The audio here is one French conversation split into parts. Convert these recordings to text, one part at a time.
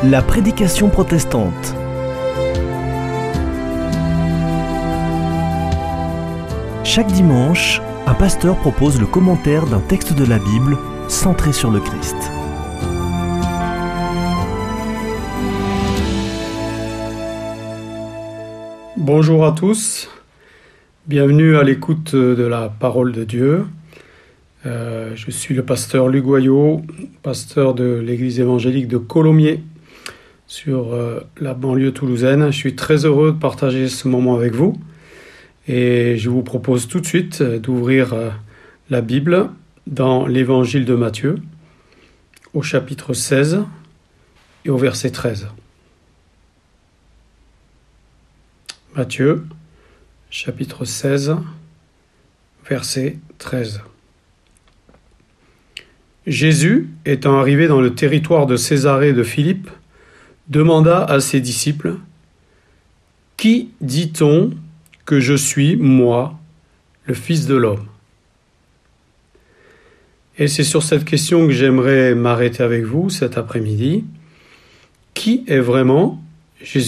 La prédication protestante. Chaque dimanche, un pasteur propose le commentaire d'un texte de la Bible centré sur le Christ. Bonjour à tous, bienvenue à l'écoute de la parole de Dieu. Je suis le pasteur Luc Goyot, pasteur de l'église évangélique de Colomiers sur la banlieue toulousaine. Je suis très heureux de partager ce moment avec vous et je vous propose tout de suite d'ouvrir la Bible dans l'évangile de Matthieu au chapitre 16 et au verset 13. Matthieu, chapitre 16, verset 13. Jésus, étant arrivé dans le territoire de Césarée de Philippe, demanda à ses disciples : « Qui dit-on que je suis, moi, le Fils de l'homme ?» Et c'est sur cette question que j'aimerais m'arrêter avec vous cet après-midi. Qui est vraiment Jésus-Christ ?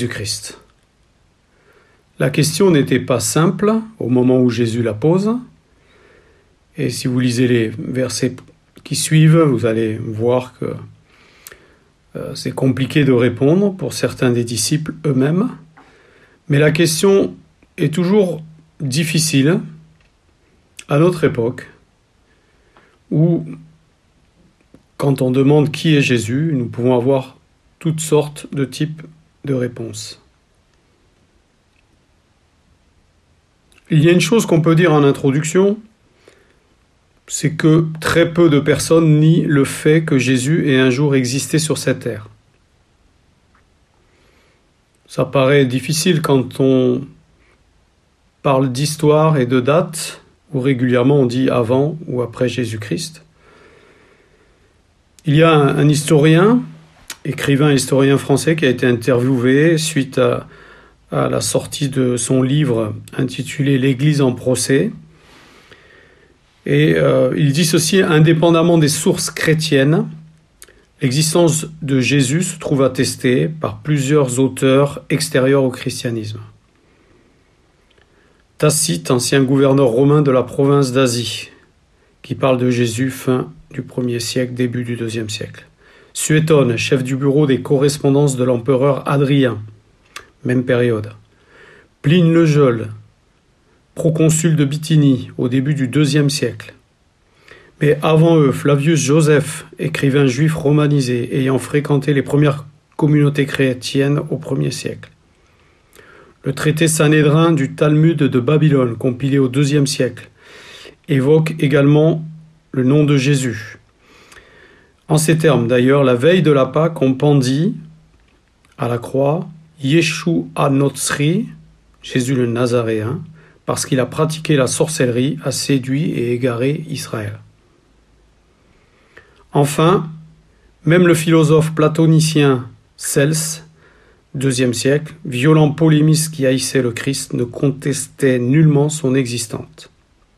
La question n'était pas simple au moment où Jésus la pose. Et si vous lisez les versets qui suivent, vous allez voir que c'est compliqué de répondre pour certains des disciples eux-mêmes. Mais la question est toujours difficile à notre époque, où quand on demande qui est Jésus, nous pouvons avoir toutes sortes de types de réponses. Il y a une chose qu'on peut dire en introduction, c'est que très peu de personnes nient le fait que Jésus ait un jour existé sur cette terre. Ça paraît difficile quand on parle d'histoire et de date, où régulièrement on dit avant ou après Jésus-Christ. Il y a un historien, historien français, qui a été interviewé suite à la sortie de son livre intitulé « L'Église en procès ». Et il dit ceci: indépendamment des sources chrétiennes, l'existence de Jésus se trouve attestée par plusieurs auteurs extérieurs au christianisme. Tacite, ancien gouverneur romain de la province d'Asie, qui parle de Jésus fin du 1er siècle, début du 2e siècle. Suétone, chef du bureau des correspondances de l'empereur Hadrien, même période. Pline le Jeune, proconsul de Bithynie au début du 2e siècle. Mais avant eux, Flavius Joseph, écrivain juif romanisé, ayant fréquenté les premières communautés chrétiennes au 1er siècle. Le traité Sanhédrin du Talmud de Babylone, compilé au 2e siècle, évoque également le nom de Jésus. En ces termes, d'ailleurs, la veille de la Pâque, on pendit à la croix Yeshua Notzri, Jésus le Nazaréen, parce qu'il a pratiqué la sorcellerie, a séduit et égaré Israël. Enfin, même le philosophe platonicien Cels, 2e siècle, violent polémiste qui haïssait le Christ, ne contestait nullement son existence.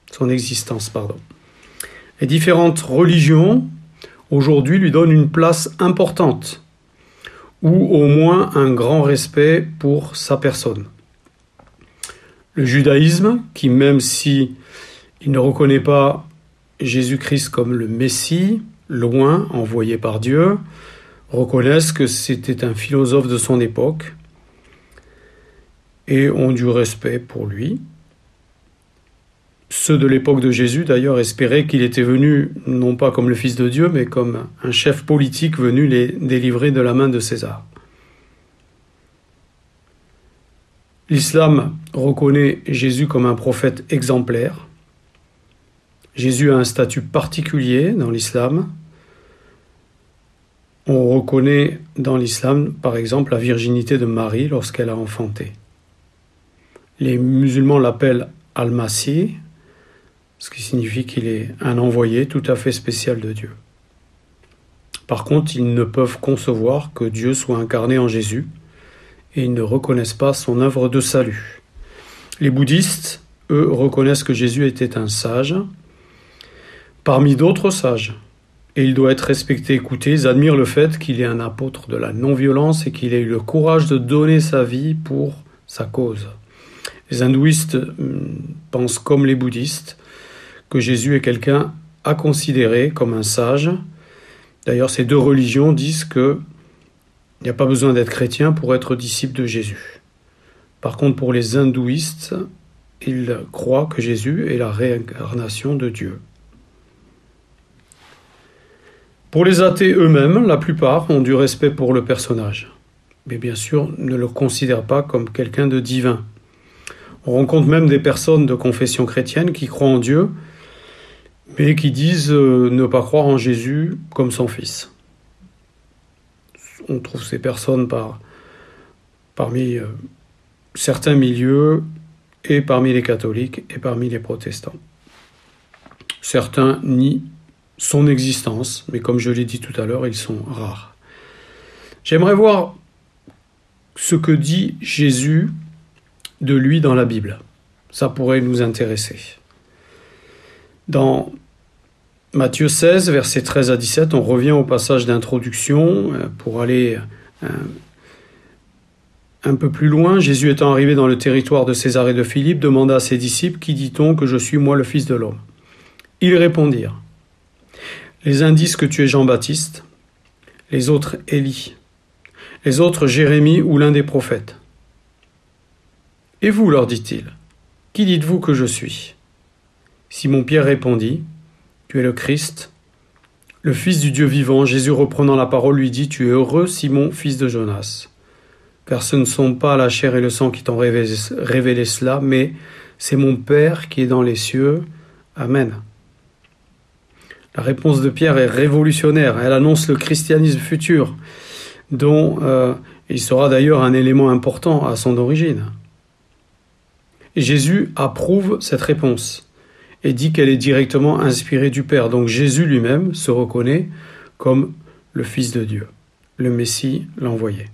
Les différentes religions, aujourd'hui, lui donnent une place importante, ou au moins un grand respect pour sa personne. Le judaïsme, qui même si il ne reconnaît pas Jésus-Christ comme le Messie, loin, envoyé par Dieu, reconnaissent que c'était un philosophe de son époque et ont du respect pour lui. Ceux de l'époque de Jésus, d'ailleurs, espéraient qu'il était venu, non pas comme le Fils de Dieu, mais comme un chef politique venu les délivrer de la main de César. L'islam reconnaît Jésus comme un prophète exemplaire. Jésus a un statut particulier dans l'islam. On reconnaît dans l'islam, par exemple, la virginité de Marie lorsqu'elle a enfanté. Les musulmans l'appellent Al-Masih, ce qui signifie qu'il est un envoyé tout à fait spécial de Dieu. Par contre, ils ne peuvent concevoir que Dieu soit incarné en Jésus, et ils ne reconnaissent pas son œuvre de salut. Les bouddhistes, eux, reconnaissent que Jésus était un sage, parmi d'autres sages, et il doit être respecté, écouté. Ils admirent le fait qu'il est un apôtre de la non-violence et qu'il ait eu le courage de donner sa vie pour sa cause. Les hindouistes pensent comme les bouddhistes que Jésus est quelqu'un à considérer comme un sage. D'ailleurs, ces deux religions disent qu'il n'y a pas besoin d'être chrétien pour être disciple de Jésus. Par contre, pour les hindouistes, ils croient que Jésus est la réincarnation de Dieu. Pour les athées eux-mêmes, la plupart ont du respect pour le personnage, mais bien sûr ne le considèrent pas comme quelqu'un de divin. On rencontre même des personnes de confession chrétienne qui croient en Dieu, mais qui disent ne pas croire en Jésus comme son fils. On trouve ces personnes parmi certains milieux, et parmi les catholiques, et parmi les protestants. Certains nient son existence, mais comme je l'ai dit tout à l'heure, ils sont rares. J'aimerais voir ce que dit Jésus de lui dans la Bible. Ça pourrait nous intéresser. Dans Matthieu 16, versets 13 à 17, on revient au passage d'introduction pour aller un peu plus loin. Jésus étant arrivé dans le territoire de Césarée de Philippe, demanda à ses disciples, « Qui dit-on que je suis, moi, le Fils de l'homme ?» Ils répondirent, « Les uns disent que tu es Jean-Baptiste, les autres Élie, les autres Jérémie ou l'un des prophètes. Et vous, leur dit-il, qui dites-vous que je suis ? Simon-Pierre répondit, tu es le Christ, le Fils du Dieu vivant. Jésus reprenant la parole lui dit, tu es heureux, Simon, fils de Jonas, car ce ne sont pas la chair et le sang qui t'ont révélé cela, mais c'est mon Père qui est dans les cieux. Amen. La réponse de Pierre est révolutionnaire. Elle annonce le christianisme futur, dont il sera d'ailleurs un élément important à son origine. Et Jésus approuve cette réponse et dit qu'elle est directement inspirée du Père. Donc Jésus lui-même se reconnaît comme le Fils de Dieu, le Messie, l'envoyé.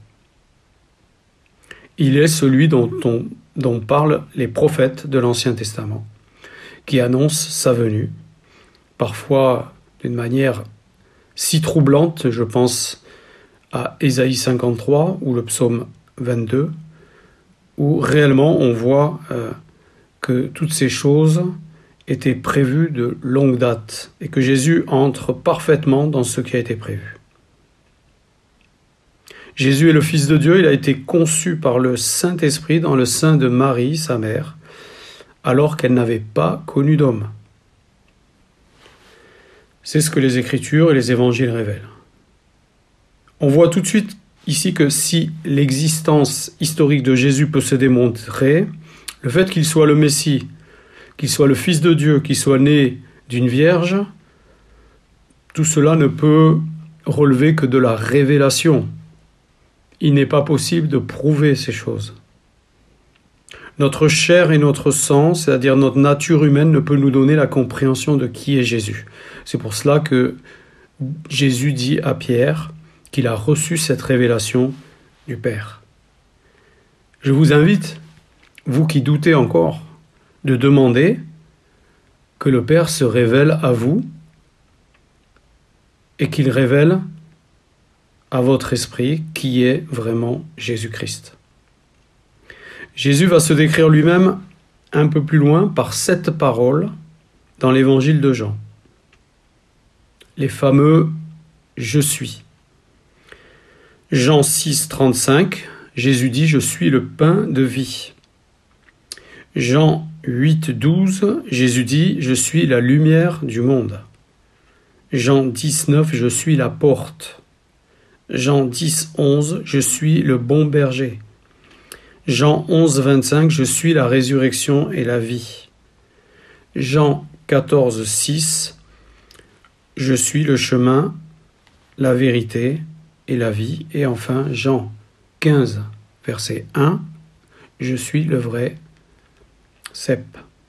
Il est celui dont parlent les prophètes de l'Ancien Testament, qui annoncent sa venue, parfois d'une manière si troublante, je pense à Ésaïe 53 ou le psaume 22, où réellement on voit que toutes ces choses étaient prévues de longue date et que Jésus entre parfaitement dans ce qui a été prévu. Jésus est le Fils de Dieu, il a été conçu par le Saint-Esprit dans le sein de Marie, sa mère, alors qu'elle n'avait pas connu d'homme. C'est ce que les Écritures et les Évangiles révèlent. On voit tout de suite ici que si l'existence historique de Jésus peut se démontrer, le fait qu'il soit le Messie, qu'il soit le Fils de Dieu, qu'il soit né d'une vierge, tout cela ne peut relever que de la révélation. Il n'est pas possible de prouver ces choses. Notre chair et notre sang, c'est-à-dire notre nature humaine, ne peut nous donner la compréhension de qui est Jésus. C'est pour cela que Jésus dit à Pierre qu'il a reçu cette révélation du Père. Je vous invite, vous qui doutez encore, de demander que le Père se révèle à vous et qu'il révèle à votre esprit qui est vraiment Jésus-Christ. Jésus va se décrire lui-même un peu plus loin par 7 paroles dans l'évangile de Jean. Les fameux « Je suis ». Jean 6, 35, Jésus dit « Je suis le pain de vie ». Jean 8, 12, Jésus dit « Je suis la lumière du monde ». Jean 19, « Je suis la porte ». Jean 10, 11, « Je suis le bon berger ». Jean 11, 25, « Je suis la résurrection et la vie ». Jean 14, 6, « Je suis le chemin, la vérité et la vie ». Et enfin, Jean 15, verset 1, « Je suis le vrai cep ».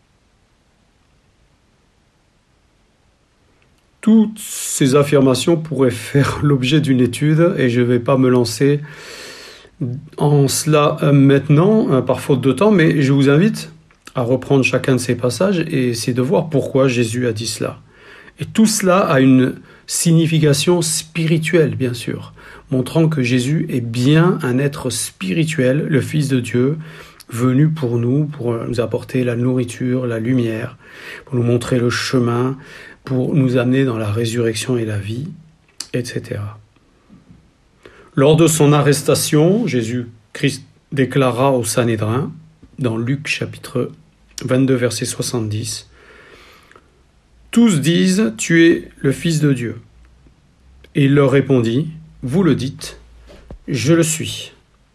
Toutes ces affirmations pourraient faire l'objet d'une étude et je ne vais pas me lancer en cela maintenant, par faute de temps, mais je vous invite à reprendre chacun de ces passages et essayer de voir pourquoi Jésus a dit cela. Et tout cela a une signification spirituelle, bien sûr, montrant que Jésus est bien un être spirituel, le Fils de Dieu, venu pour nous apporter la nourriture, la lumière, pour nous montrer le chemin, pour nous amener dans la résurrection et la vie, etc. Lors de son arrestation, Jésus-Christ déclara au Sanhédrin, dans Luc chapitre 22, verset 70, « Tous disent, tu es le Fils de Dieu. » Et il leur répondit, « Vous le dites, je le suis. »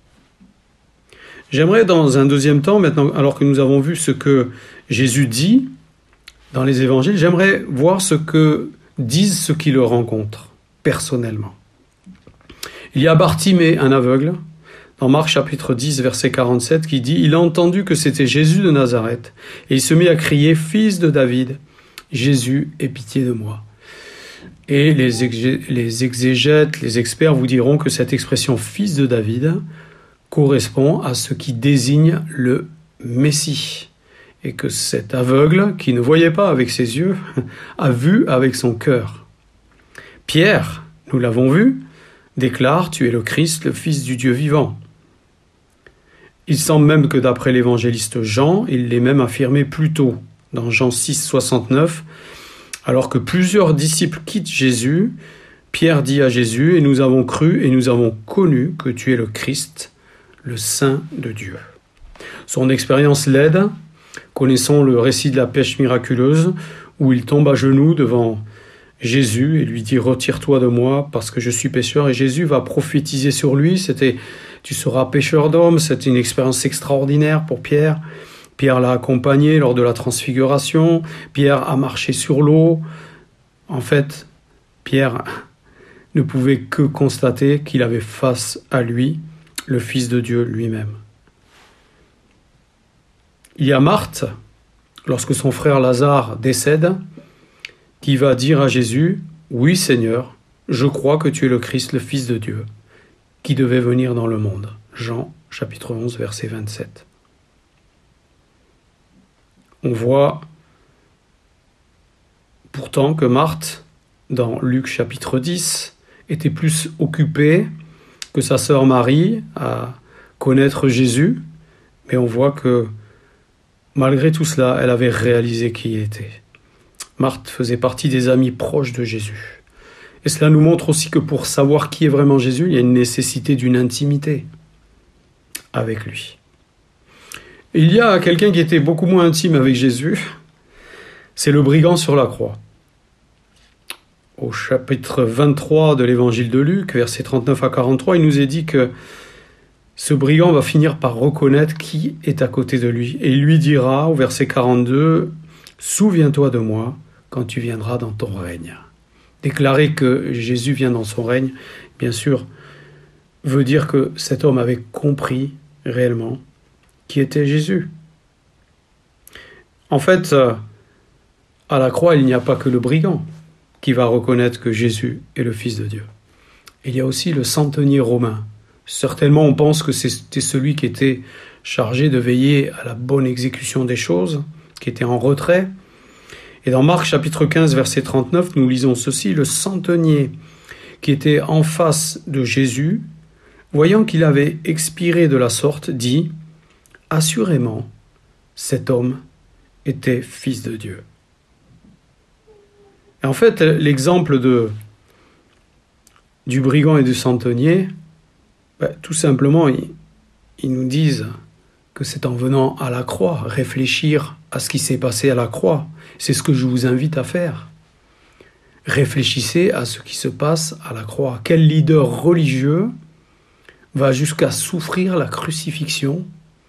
J'aimerais dans un deuxième temps, maintenant, alors que nous avons vu ce que Jésus dit dans les évangiles, j'aimerais voir ce que disent ceux qui le rencontrent personnellement. Il y a Bartimée, un aveugle, dans Marc chapitre 10, verset 47, qui dit « Il a entendu que c'était Jésus de Nazareth, et il se mit à crier « Fils de David, Jésus, aie pitié de moi ». Et les exégètes, les experts vous diront que cette expression « Fils de David » correspond à ce qui désigne le Messie, et que cet aveugle, qui ne voyait pas avec ses yeux, a vu avec son cœur. Pierre, nous l'avons vu, déclare « Tu es le Christ, le Fils du Dieu vivant ». Il semble même que d'après l'évangéliste Jean, il l'ait même affirmé plus tôt, dans Jean 6, 69, alors que plusieurs disciples quittent Jésus, Pierre dit à Jésus « Et nous avons cru et nous avons connu que tu es le Christ, le Saint de Dieu ». Son expérience l'aide. Connaissons le récit de la pêche miraculeuse, où il tombe à genoux devant Jésus et lui dit « Retire-toi de moi parce que je suis pécheur ». Et Jésus va prophétiser sur lui. C'était « Tu seras pécheur d'hommes ». C'était une expérience extraordinaire pour Pierre. Pierre l'a accompagné lors de la transfiguration. Pierre a marché sur l'eau. En fait, Pierre ne pouvait que constater qu'il avait face à lui le Fils de Dieu lui-même. Il y a Marthe, lorsque son frère Lazare décède, qui va dire à Jésus « Oui Seigneur, je crois que tu es le Christ, le Fils de Dieu, qui devait venir dans le monde. » Jean chapitre 11, verset 27. On voit pourtant que Marthe, dans Luc chapitre 10, était plus occupée que sa sœur Marie à connaître Jésus, mais on voit que malgré tout cela, elle avait réalisé qui il était. Marthe faisait partie des amis proches de Jésus. Et cela nous montre aussi que pour savoir qui est vraiment Jésus, il y a une nécessité d'une intimité avec lui. Et il y a quelqu'un qui était beaucoup moins intime avec Jésus, c'est le brigand sur la croix. Au chapitre 23 de l'évangile de Luc, versets 39 à 43, il nous est dit que ce brigand va finir par reconnaître qui est à côté de lui. Et il lui dira, au verset 42, « Souviens-toi de moi quand tu viendras dans ton règne. » Déclarer que Jésus vient dans son règne, bien sûr, veut dire que cet homme avait compris réellement qui était Jésus. En fait, à la croix, il n'y a pas que le brigand qui va reconnaître que Jésus est le Fils de Dieu. Il y a aussi le centenier romain. Certainement, on pense que c'était celui qui était chargé de veiller à la bonne exécution des choses, qui était en retrait. Et dans Marc chapitre 15, verset 39, nous lisons ceci, « Le centenier qui était en face de Jésus, voyant qu'il avait expiré de la sorte, dit, « Assurément, cet homme était Fils de Dieu. » Et en fait, l'exemple du brigand et du centenier, tout simplement, ils nous disent que c'est en venant à la croix, réfléchir à ce qui s'est passé à la croix. C'est ce que je vous invite à faire. Réfléchissez à ce qui se passe à la croix. Quel leader religieux va jusqu'à souffrir la crucifixion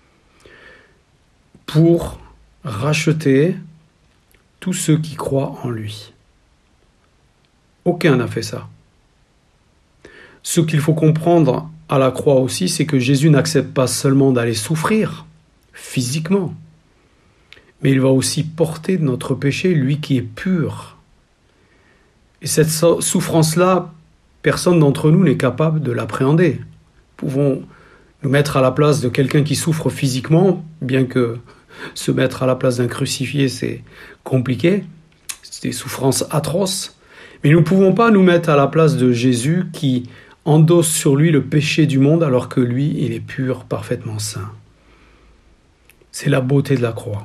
pour racheter tous ceux qui croient en lui? Aucun n'a fait ça. Ce qu'il faut comprendre à la croix aussi, c'est que Jésus n'accepte pas seulement d'aller souffrir physiquement, mais il va aussi porter notre péché, lui qui est pur. Et cette souffrance-là, personne d'entre nous n'est capable de l'appréhender. Nous pouvons nous mettre à la place de quelqu'un qui souffre physiquement, bien que se mettre à la place d'un crucifié, c'est compliqué, c'est des souffrances atroces. Mais nous ne pouvons pas nous mettre à la place de Jésus qui endosse sur lui le péché du monde alors que lui, il est pur, parfaitement saint. C'est la beauté de la croix.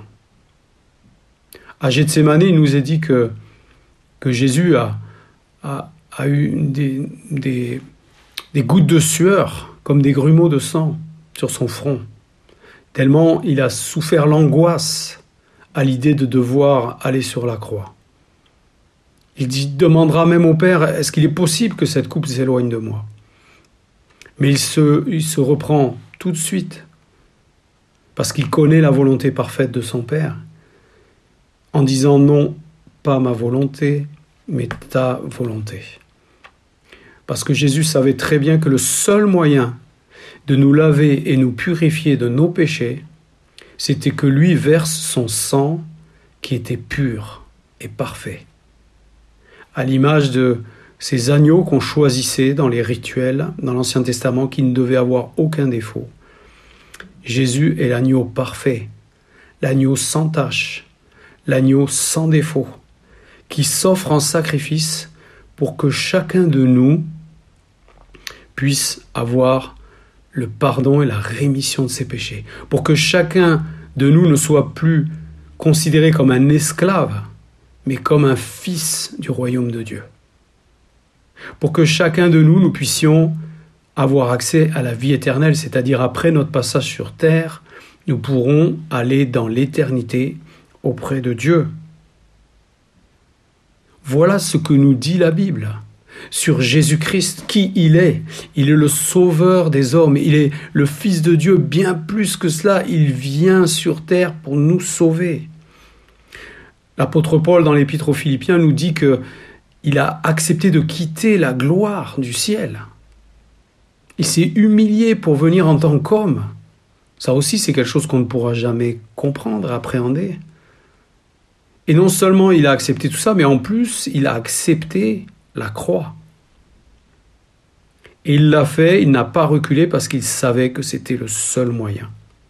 À Gethsémani, il nous est dit que Jésus a eu des gouttes de sueur comme des grumeaux de sang sur son front, tellement il a souffert l'angoisse à l'idée de devoir aller sur la croix. Il demandera même au Père, est-ce qu'il est possible que cette coupe s'éloigne de moi? Mais il se reprend tout de suite, parce qu'il connaît la volonté parfaite de son Père, en disant non, pas ma volonté, mais ta volonté. Parce que Jésus savait très bien que le seul moyen de nous laver et nous purifier de nos péchés, c'était que lui verse son sang qui était pur et parfait. À l'image de ces agneaux qu'on choisissait dans les rituels, dans l'Ancien Testament, qui ne devaient avoir aucun défaut. Jésus est l'agneau parfait, l'agneau sans tache, l'agneau sans défaut, qui s'offre en sacrifice pour que chacun de nous puisse avoir le pardon et la rémission de ses péchés, pour que chacun de nous ne soit plus considéré comme un esclave, mais comme un fils du royaume de Dieu. Pour que chacun de nous puissions avoir accès à la vie éternelle, c'est-à-dire après notre passage sur terre, nous pourrons aller dans l'éternité auprès de Dieu. Voilà ce que nous dit la Bible sur Jésus-Christ, qui il est. Il est le sauveur des hommes, il est le Fils de Dieu, bien plus que cela, il vient sur terre pour nous sauver. L'apôtre Paul, dans l'Épître aux Philippiens, nous dit qu'il a accepté de quitter la gloire du ciel. Il s'est humilié pour venir en tant qu'homme. Ça aussi, c'est quelque chose qu'on ne pourra jamais comprendre, appréhender. Et non seulement il a accepté tout ça, mais en plus, il a accepté la croix. Et il l'a fait, il n'a pas reculé parce qu'il savait que c'était le seul moyen.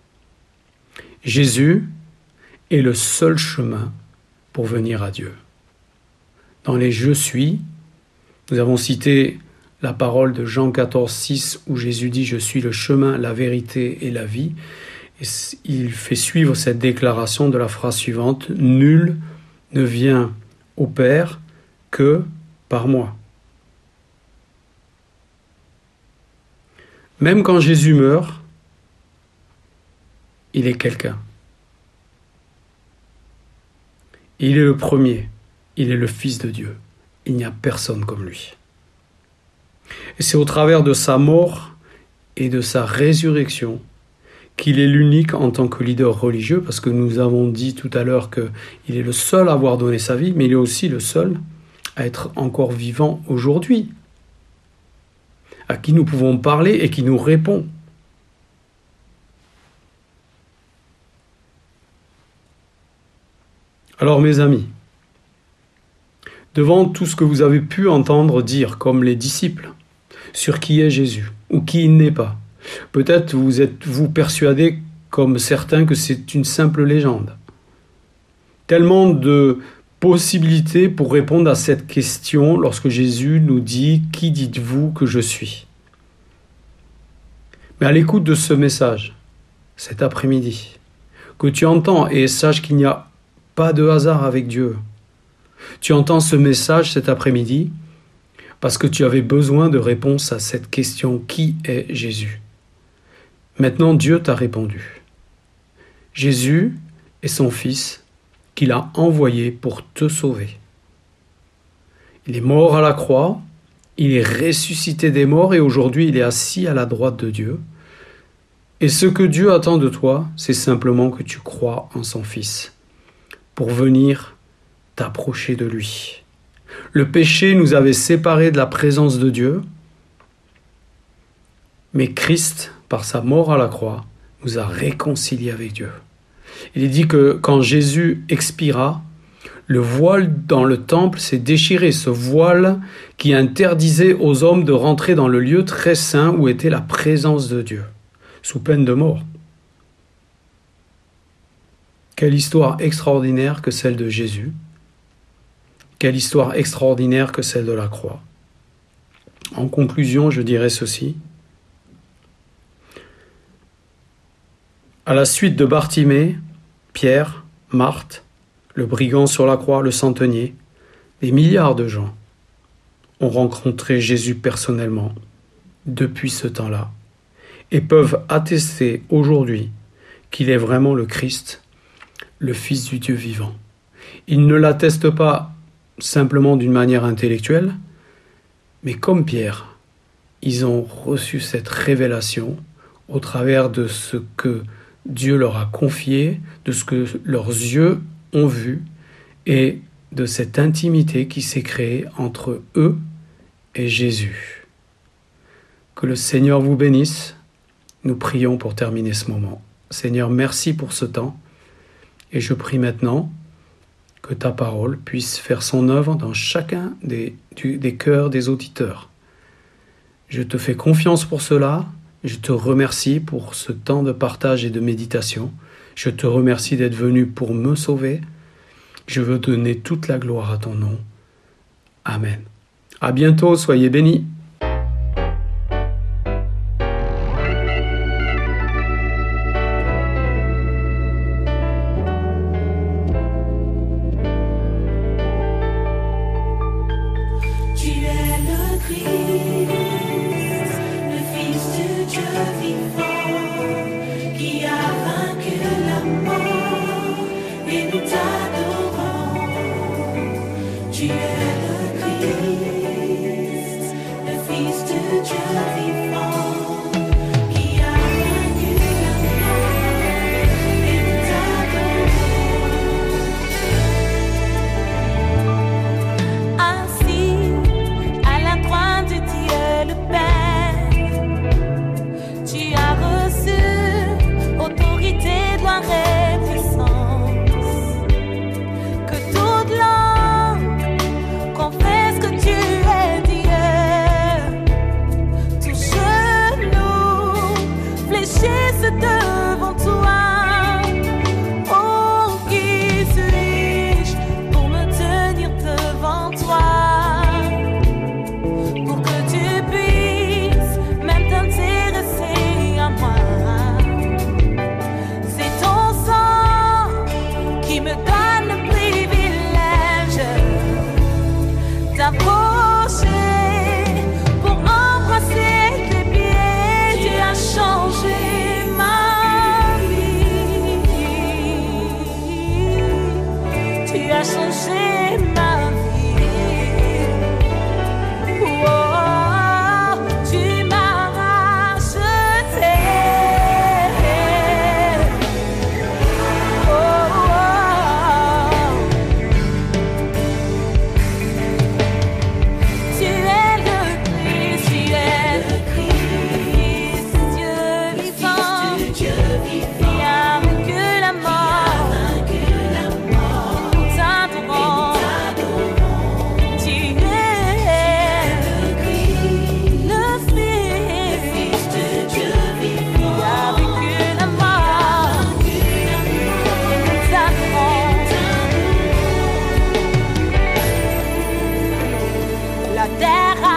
Jésus est le seul chemin pour venir à Dieu. Dans les « Je suis », nous avons cité la parole de Jean 14, 6, où Jésus dit « Je suis le chemin, la vérité et la vie ». Et il fait suivre cette déclaration de la phrase suivante « Nul ne vient au Père que par moi ». Même quand Jésus meurt, il est quelqu'un. Il est le premier, il est le Fils de Dieu. Il n'y a personne comme lui. Et c'est au travers de sa mort et de sa résurrection qu'il est l'unique en tant que leader religieux, parce que nous avons dit tout à l'heure qu'il est le seul à avoir donné sa vie, mais il est aussi le seul à être encore vivant aujourd'hui, à qui nous pouvons parler et qui nous répond. Alors mes amis, devant tout ce que vous avez pu entendre dire, comme les disciples, sur qui est Jésus ou qui il n'est pas, peut-être vous êtes-vous persuadé, comme certains, que c'est une simple légende. Tellement de possibilités pour répondre à cette question lorsque Jésus nous dit « Qui dites-vous que je suis ?» Mais à l'écoute de ce message, cet après-midi, que tu entends et sache qu'il n'y a pas de hasard avec Dieu. Tu entends ce message cet après-midi parce que tu avais besoin de réponse à cette question « Qui est Jésus ?» Maintenant, Dieu t'a répondu. Jésus est son Fils qu'il a envoyé pour te sauver. Il est mort à la croix, il est ressuscité des morts et aujourd'hui il est assis à la droite de Dieu. Et ce que Dieu attend de toi, c'est simplement que tu crois en son Fils pour venir t'approcher de lui. Le péché nous avait séparés de la présence de Dieu, mais Christ, par sa mort à la croix, nous a réconciliés avec Dieu. Il est dit que quand Jésus expira, le voile dans le temple s'est déchiré, ce voile qui interdisait aux hommes de rentrer dans le lieu très saint où était la présence de Dieu, sous peine de mort. Quelle histoire extraordinaire que celle de Jésus, Quelle histoire extraordinaire que celle de la croix. En conclusion, je dirais ceci. À la suite de Bartimée, Pierre, Marthe, le brigand sur la croix, le centenier, des milliards de gens ont rencontré Jésus personnellement depuis ce temps-là et peuvent attester aujourd'hui qu'il est vraiment le Christ, le Fils du Dieu vivant. Ils ne l'attestent pas simplement d'une manière intellectuelle, mais comme Pierre, ils ont reçu cette révélation au travers de ce que Dieu leur a confié, de ce que leurs yeux ont vu et de cette intimité qui s'est créée entre eux et Jésus. Que le Seigneur vous bénisse. Nous prions pour terminer ce moment. Seigneur, merci pour ce temps et je prie maintenant que ta parole puisse faire son œuvre dans chacun des cœurs des auditeurs. Je te fais confiance pour cela. Je te remercie pour ce temps de partage et de méditation. Je te remercie d'être venu pour me sauver. Je veux donner toute la gloire à ton nom. Amen. À bientôt, soyez bénis. Tu es le Christ, le Fils du Dieu vivant, qui a vaincu la mort, et nous t'adorons. Tu es le Christ, le Fils du Dieu vivant, qui a vaincu la mort, et nous t'adorons. Ainsi, à la croix de Dieu le Père, tu as reçu autorité, gloire et puissance. Que toute langue confesse que tu es Dieu. Tout genou fléchisse devant toi. Oh, qui suis-je pour me tenir devant toi? Pour que tu puisses même t'intéresser à moi. C'est ton sang qui me donne le privilège d'approcher pour embrasser tes pieds. Tu as changé ma vie. Tu as changé ma vie. Oh, tu m'as racheté. Tu es le Christ, Dieu vivant, qui a vaincu la mort. Nous t'adorons. Tu es le Fils de Dieu vivant, qui a vaincu la mort. Nous t'adorons. La terre